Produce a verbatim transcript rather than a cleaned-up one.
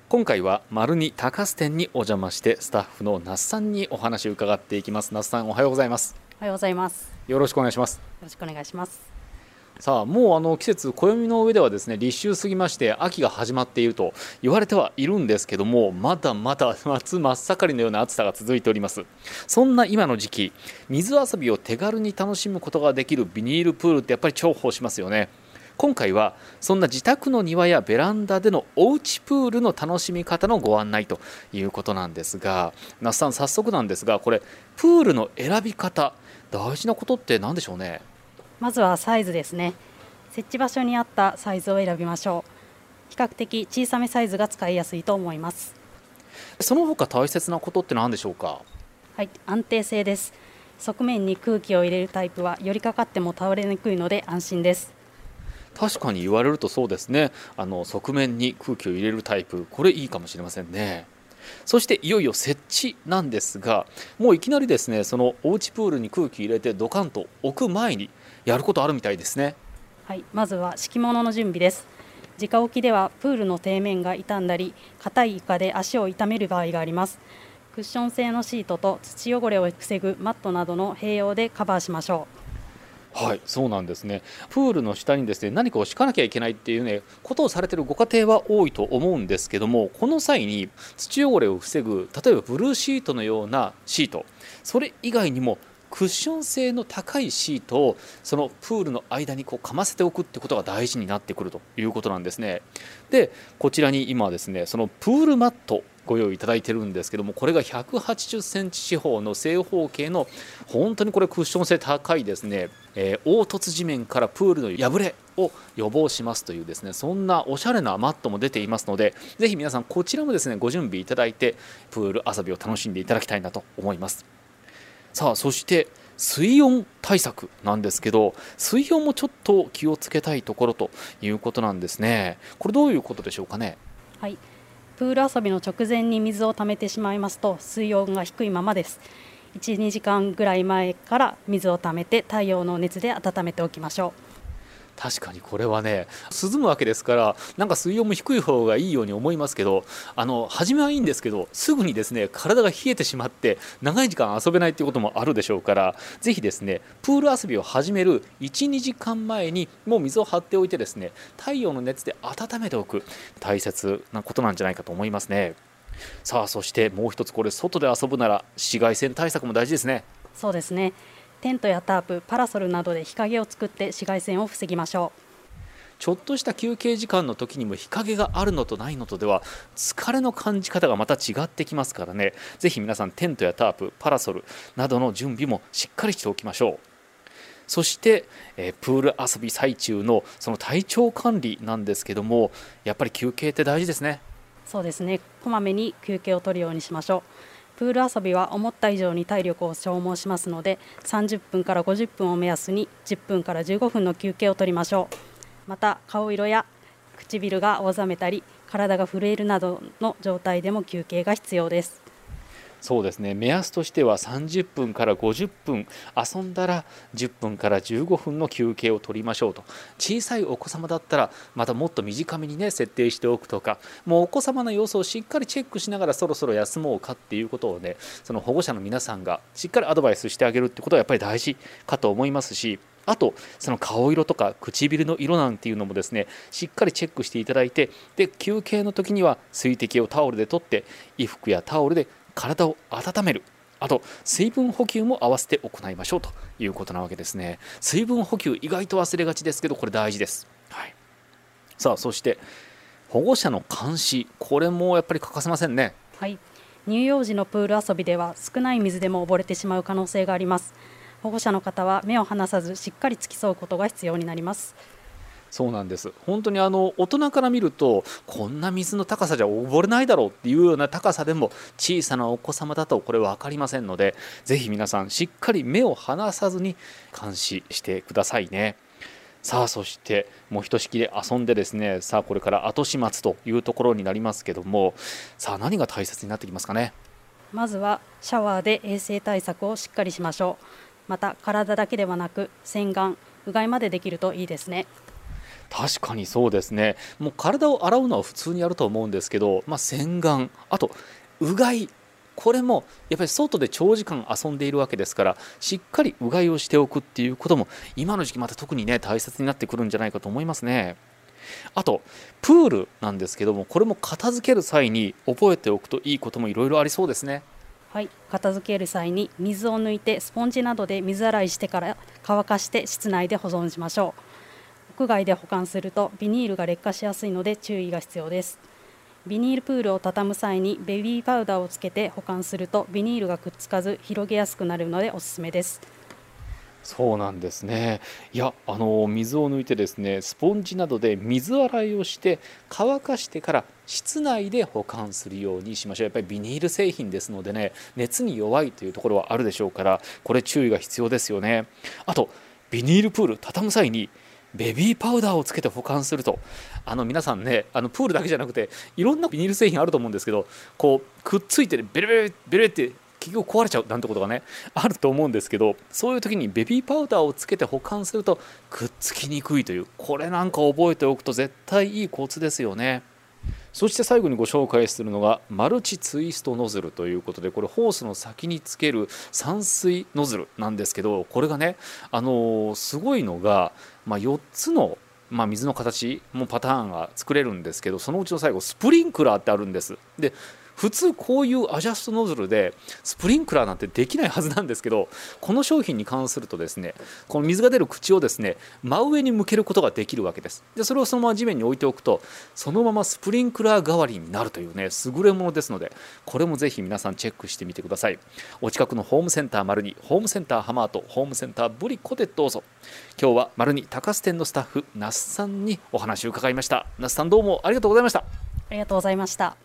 今回は丸二高須店にお邪魔してスタッフの那須さんにお話を伺っていきます。那須さん、おはようございます。 おはようございます。 よろしくお願いします。 よろしくお願いします。 さあ、もうあの季節、暦の上ではですね、立秋過ぎまして秋が始まっていると言われてはいるんですけども、まだまだ夏真っ盛りのような暑さが続いております。そんな今の時期、水遊びを手軽に楽しむことができるビニールプールってやっぱり重宝しますよね。今回はそんな自宅の庭やベランダでのおうちプールの楽しみ方のご案内ということなんですが、那須さん、早速なんですが、これプールの選び方、大事なことって何でしょうね。 まずはサイズですね。設置場所に合ったサイズを選びましょう。比較的小さめサイズが使いやすいと思います。 その他大切なことって何でしょうか。 はい、安定性です。側面に空気を入れるタイプは寄りかかっても倒れにくいので安心です。 確かに言われるとそうですね。あの側面に空気を入れるタイプ、これいいかもしれませんね。そしていよいよ設置なんですが、もういきなりですね、そのおうちプールに空気入れてドカンと置く前にやることあるみたいですね。 はい、まずは敷物の準備です。直置きではプールの底面が傷んだり硬い床で足を痛める場合があります。クッション性のシートと土汚れを防ぐマットなどの併用でカバーしましょう。 はい、そうなんですね。プールの下にですね、何かを敷かなきゃいけないっていうね、ことをされているご家庭は多いと思うんですけども、この際に土汚れを防ぐ、例えばブルーシートのようなシート、それ以外にもクッション性の高いシートをそのプールの間にこうかませておくってことが大事になってくるということなんですね。で、こちらに今ですね、そのプールマットご用意いただいてるんですけども、これがひゃくはちじゅっセンチ四方の正方形の本当にこれクッション性高いですね、えー、凹凸地面からプールの破れを予防しますというですね、そんなおしゃれなマットも出ていますので、ぜひ皆さんこちらもですねご準備いただいてプール遊びを楽しんでいただきたいなと思います。さあ、そして水温対策なんですけど、水温もちょっと気をつけたいところということなんですね。これどういうことでしょうかね。 はい、プール遊びの直前に水を溜めてしまいますと水温が低いままです。いち、にじかんぐらい前から水を溜めて太陽の熱で温めておきましょう。 確かにこれはね、涼むわけですから、なんか水温も低い方がいいように思いますけど、あの初めはいいんですけど、すぐにですね体が冷えてしまって長い時間遊べないということもあるでしょうから、ぜひですねプール遊びを始めるいち、にじかんまえにもう水を張っておいてですね、太陽の熱で温めておく、大切なことなんじゃないかと思いますね。さあ、そしてもう一つ、これ外で遊ぶなら紫外線対策も大事ですね。 そうですね。テントやタープ、パラソルなどで日陰を作って紫外線を防ぎましょう。 ちょっとした休憩時間の時にも日陰があるのとないのとでは疲れの感じ方がまた違ってきますからね。ぜひ皆さんテントやタープ、パラソルなどの準備もしっかりしておきましょう。そして、えー、プール遊び最中のその体調管理なんですけども、やっぱり休憩って大事ですね。 そうですね。こまめに休憩を取るようにしましょう。プール遊びは思った以上に体力を消耗しますので、さんじゅっぷんからごじゅっぷんを目安にじゅっぷんからじゅうごふんの休憩を取りましょう。また顔色や唇が青ざめたり体が震えるなどの状態でも休憩が必要です。 そうですね、目安としてはさんじゅっぷんからごじゅっぷん遊んだらじゅっぷんからじゅうごふんの休憩を取りましょうと。小さいお子様だったらまたもっと短めにね設定しておくとか、もうお子様の様子をしっかりチェックしながらそろそろ休もうかっていうことをね、その保護者の皆さんがしっかりアドバイスしてあげるってことはやっぱり大事かと思いますし、あとその顔色とか唇の色なんていうのもですねしっかりチェックしていただいて、で休憩の時には水滴をタオルで取って衣服やタオルで体を温める、あと水分補給も合わせて行いましょうということなわけですね。水分補給意外と忘れがちですけど、これ大事です。はい、さあ、そして保護者の監視、これもやっぱり欠かせませんね。 はい、乳幼児のプール遊びでは少ない水でも溺れてしまう可能性があります。保護者の方は目を離さずしっかり付き添うことが必要になります。 そうなんです。本当にあの大人から見るとこんな水の高さじゃ溺れないだろうっていうような高さでも、小さなお子様だとこれ分かりませんので、ぜひ皆さんしっかり目を離さずに監視してくださいね。さあ、そしてもうひとしきり遊んでですね、さあこれから後始末というところになりますけども、さあ何が大切になってきますかね。 まずはシャワーで衛生対策をしっかりしましょう。また体だけではなく洗顔、うがいまでできるといいですね。 確かにそうですね。もう体を洗うのは普通にやると思うんですけど、まあ、洗顔、あとうがい、これもやっぱり外で長時間遊んでいるわけですから、しっかりうがいをしておくっていうことも今の時期また特にね大切になってくるんじゃないかと思いますね。あとプールなんですけども、これも片付ける際に覚えておくといいこともいろいろありそうですね。 はい、片付ける際に水を抜いてスポンジなどで水洗いしてから乾かして室内で保存しましょう。屋外で保管するとビニールが劣化しやすいので注意が必要です。ビニールプールを畳む際にベビーパウダーをつけて保管するとビニールがくっつかず広げやすくなるのでおすすめです。 そうなんですね。いや、あの水を抜いてですね、スポンジなどで水洗いをして乾かしてから室内で保管するようにしましょう。やっぱりビニール製品ですのでね、熱に弱いというところはあるでしょうから、これ注意が必要ですよね。あとビニールプール畳む際にベビーパウダーをつけて保管すると、あの皆さんね、あのプールだけじゃなくていろんなビニール製品あると思うんですけど、こうくっついて、ね、ベレベレベレって結局壊れちゃうなんてことがねあると思うんですけど、そういう時にベビーパウダーをつけて保管するとくっつきにくいという、これなんか覚えておくと絶対いいコツですよね。そして最後にご紹介するのがマルチツイストノズルということで、これホースの先につける散水ノズルなんですけど、これがね、あのーすごいのが、まあ、よっつの、まあ、水の形もパターンが作れるんですけど、そのうちの最後スプリンクラーってあるんです。で普通こういうアジャストノズルでスプリンクラーなんてできないはずなんですけど、この商品に関するとですね、この水が出る口をですね真上に向けることができるわけです。でそれをそのまま地面に置いておくと、そのままスプリンクラー代わりになるというね優れものですので、これもぜひ皆さんチェックしてみてください。お近くのホームセンター丸に、ホームセンターハマート、ホームセンターブリコでどうぞ。今日は丸に高須店のスタッフ那須さんにお話を伺いました。那須さん、どうもありがとうございました。 ありがとうございました。